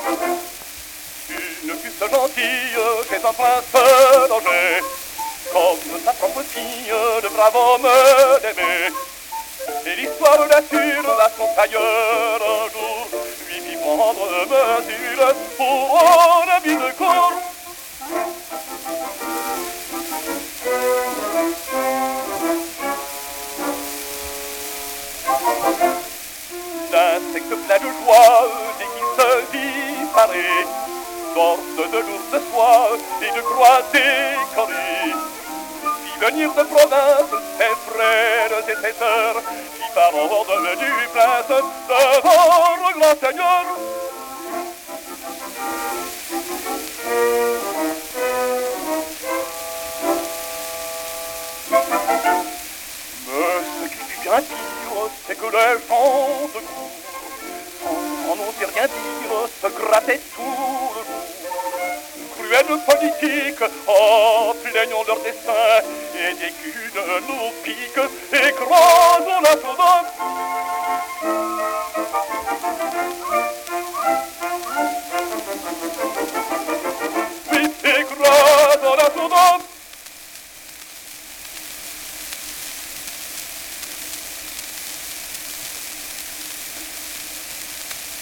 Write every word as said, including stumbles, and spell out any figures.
Une puce gentille chez un prince d'Angers, comme sa propre fille, de brave homme d'aimer. Et l'histoire l'assure à son tailleur un jour lui fit prendre mesure pour un habit de cour. L'insecte plein de joie, dès qu'il se disparaît, porte de lourdes soies et de croix décorées. Fit venir de province ses frères et ses sœurs, qui par ordre du prince devant le grand seigneur. Mais ce qui fut bien dire, c'est que les gens de cour, sans n'oser rien dire, se grattaient tout le jour. Cruelle politique, en plaignant leur destin, et dès qu'une nous pique,